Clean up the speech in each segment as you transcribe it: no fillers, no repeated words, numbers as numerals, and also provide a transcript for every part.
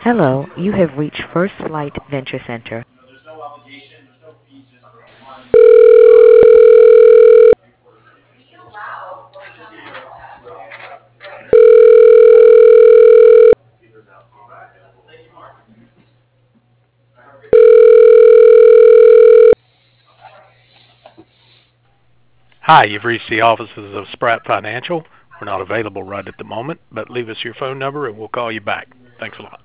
Hello, you have reached First Flight Venture Center. Hi, you've reached the offices of Spratt Financial. We're not available right at the moment, but leave us your phone number and we'll call you back. Thanks a lot.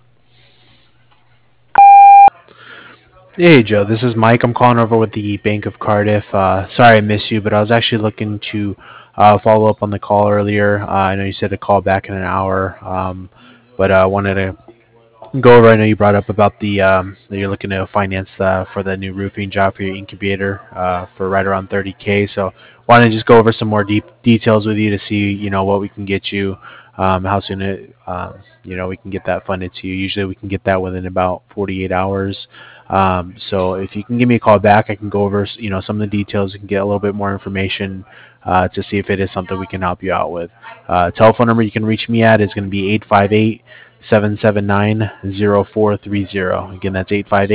Hey Joe, this is Mike. I'm calling over with the Bank of Cardiff. Sorry I missed you, but I was actually looking to follow up on the call earlier. I know you said to call back in an hour, but I wanted to go over. I know you brought up about the that you're looking to finance for the new roofing job for your incubator for right around 30K. So wanted to just go over some more deep details with you to see what we can get you, how soon we can get that funded to you. Usually we can get that within about 48 hours. So if you can give me a call back, I can go over some of the details and get a little bit more information to see if it is something we can help you out with. Telephone number you can reach me at is going to be 858-779-0430. Again, that's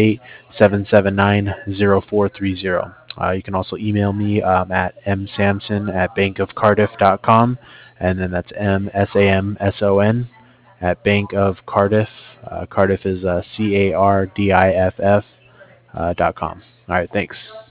858-779-0430. You can also email me at msamson@bankofcardiff.com, and then that's MSAMSON at Bank of Cardiff. Cardiff is CARDIFF .com. All right, thanks.